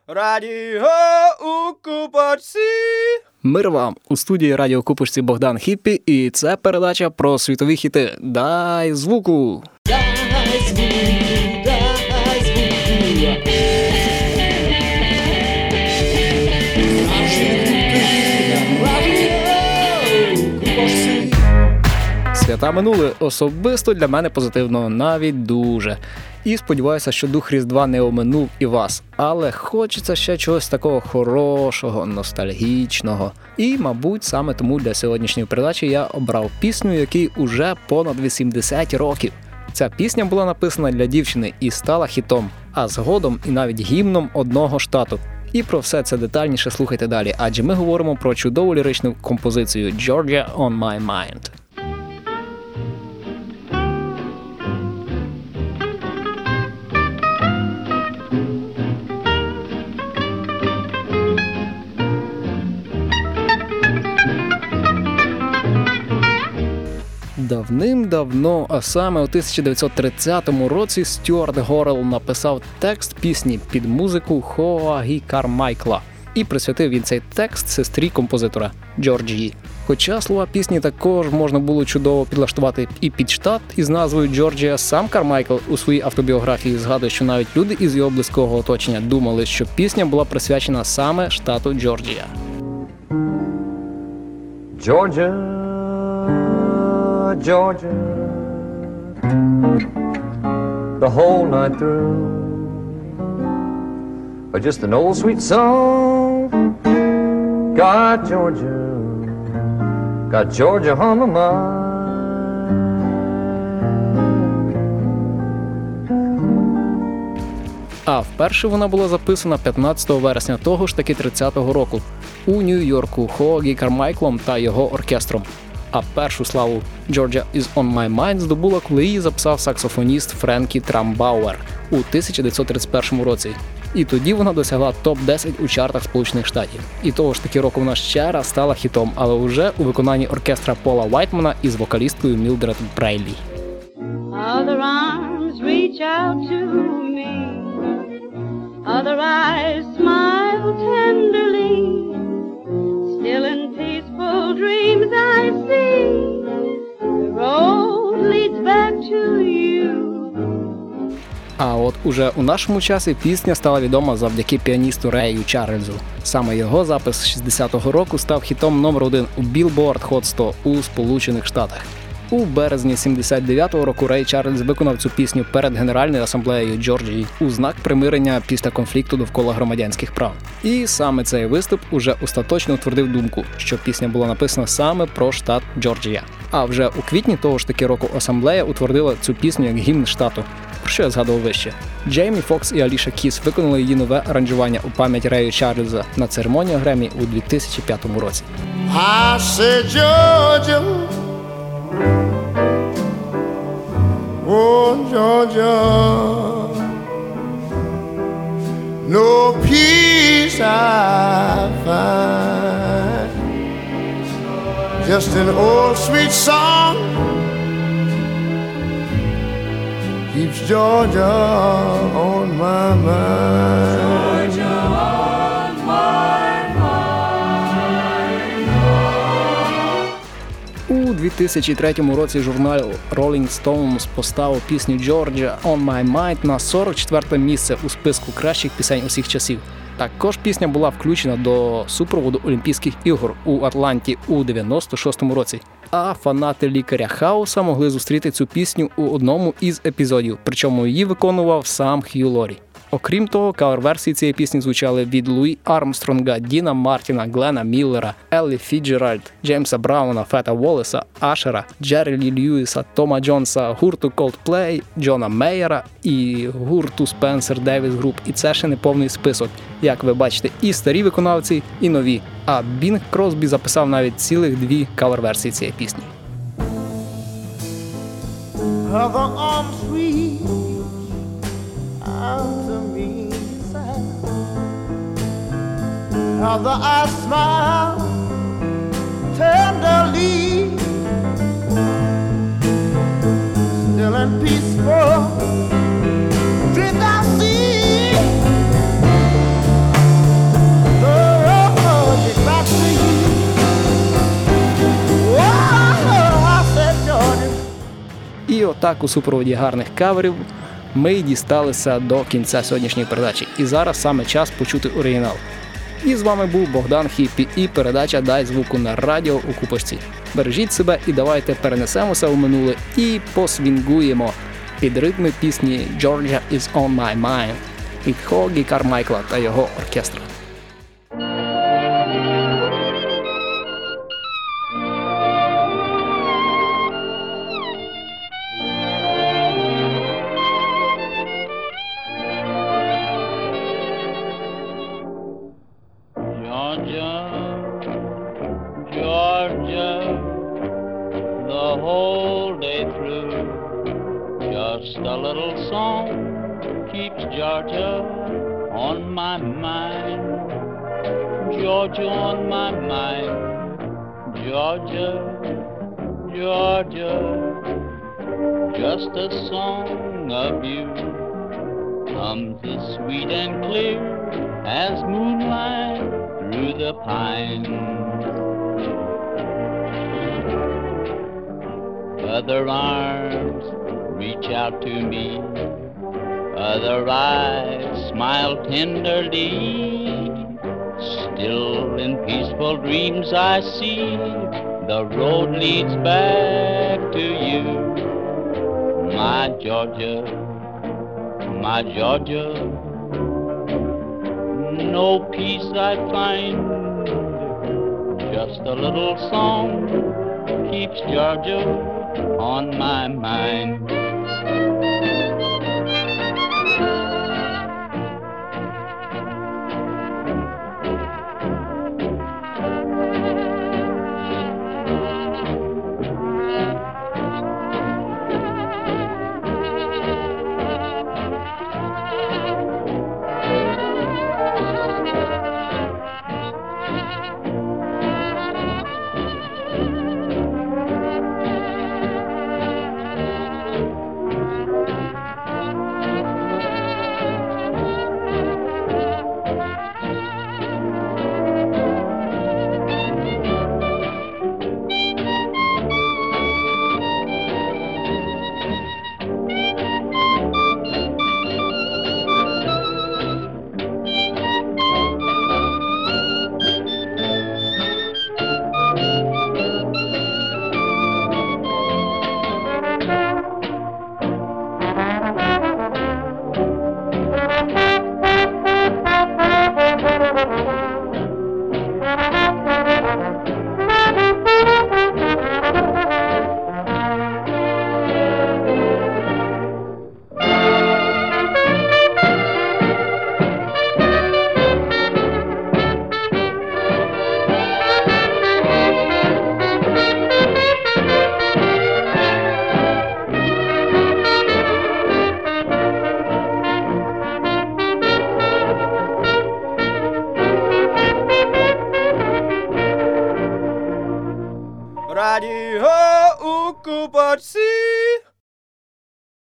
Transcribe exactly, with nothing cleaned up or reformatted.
Радіо у Купочці. Мир вам! У студії Радіо Купочці Богдан Хіппі, і це передача про світові хіти. Дай звуку! Дай звуку, дай звуку. Свята минули особисто для мене позитивно, навіть дуже. І сподіваюся, що дух Різдва не оминув і вас. Але хочеться ще чогось такого хорошого, ностальгічного. І, мабуть, саме тому для сьогоднішньої передачі я обрав пісню, якій уже понад вісімдесят років. Ця пісня була написана для дівчини і стала хітом, а згодом і навіть гімном одного штату. І про все це детальніше слухайте далі, адже ми говоримо про чудову ліричну композицію «Georgia on my mind». Давним-давно, а саме у тисяча дев'ятсот тридцятому році, Стюарт Горел написав текст пісні під музику Хоагі Кармайкла. І присвятив він цей текст сестрі композитора Джорджії. Хоча слова пісні також можна було чудово підлаштувати і під штат із назвою Джорджія, сам Кармайкл у своїй автобіографії згадує, що навіть люди із його близького оточення думали, що пісня була присвячена саме штату Джорджія. Georgia, Georgia, the whole night through, or just an old sweet song. Got Georgia, got Georgia on my mind. А вперше вона була записана п'ятнадцятого вересня того ж таки тридцятого року у Нью-Йорку Хоагі Кармайклом та його оркестром. А першу славу «Georgia is on my mind» здобула, коли її записав саксофоніст Френкі Трамбауер у тисяча дев'ятсот тридцять першому році. І тоді вона досягла топ десять у чартах Сполучених Штатів. І того ж таки року вона ще раз стала хітом, але вже у виконанні оркестра Пола Вайтмана із вокалісткою Мілдред Брайлі. Other arms reach out to me, other eyes smile tenderly, still in peaceful dreams I see, the road leads back to you. А от уже у нашому часі пісня стала відома завдяки піаністу Рею Чарльзу. Саме його запис шістдесятого року став хітом номер один у Billboard Hot сто у Сполучених Штатах. У березні сімдесят дев'ятого року Рей Чарльз виконав цю пісню перед Генеральною асамблеєю Джорджії у знак примирення після конфлікту довкола громадянських прав. І саме цей виступ уже остаточно утвердив думку, що пісня була написана саме про штат Джорджія. А вже у квітні того ж таки року асамблея утвердила цю пісню як гімн штату, про що я згадував вище. Джеймі Фокс і Аліша Кіс виконали її нове аранжування у пам'ять Рею Чарльза на церемонії Греммі у дві тисячі п'ятому році. I said Georgia, oh Georgia, no peace I find, just an old sweet song keeps Georgia on my mind. Georgia on my mind. У дві тисячі третьому році журнал Rolling Stones поставив пісню «Georgia on my mind» на сорок четверте місце у списку кращих пісень усіх часів. Також пісня була включена до супроводу Олімпійських ігор у Атланті у дев'яносто шостому році. А фанати лікаря Хауса могли зустріти цю пісню у одному із епізодів, причому її виконував сам Хью Лорі. Окрім того, кавер-версії цієї пісні звучали від Луї Армстронга, Діна Мартіна, Глена Міллера, Еллі Фіджеральд, Джеймса Брауна, Фета Воллеса, Ашера, Джеррі Лі Льюіса, Тома Джонса, гурту Coldplay, Джона Мейера і гурту Spencer Davis Group. І це ще не повний список. Як ви бачите, і старі виконавці, і нові. А Бінг Кросбі записав навіть цілих дві кавер-версії цієї пісні. Other arms reach out to me, other eyes smile tenderly, still in peaceful dreams I see, так у супроводі гарних каверів ми й дісталися до кінця сьогоднішньої передачі. І зараз саме час почути оригінал. І з вами був Богдан Хіппі і передача «Дай звуку на радіо» у Купочці. Бережіть себе і давайте перенесемося у минуле і посвінгуємо під ритми пісні «Georgia is on my mind» від Хогі Кармайкла та його оркестру. Just a little song keeps Georgia on my mind. Georgia on my mind. Georgia, Georgia, just a song of you comes as sweet and clear as moonlight through the pines. Other arms reach out to me, other eyes smile tenderly. Still in peaceful dreams I see the road leads back to you. My Georgia, my Georgia, no peace I find, just a little song keeps Georgia on my mind. Radio u Koupachi.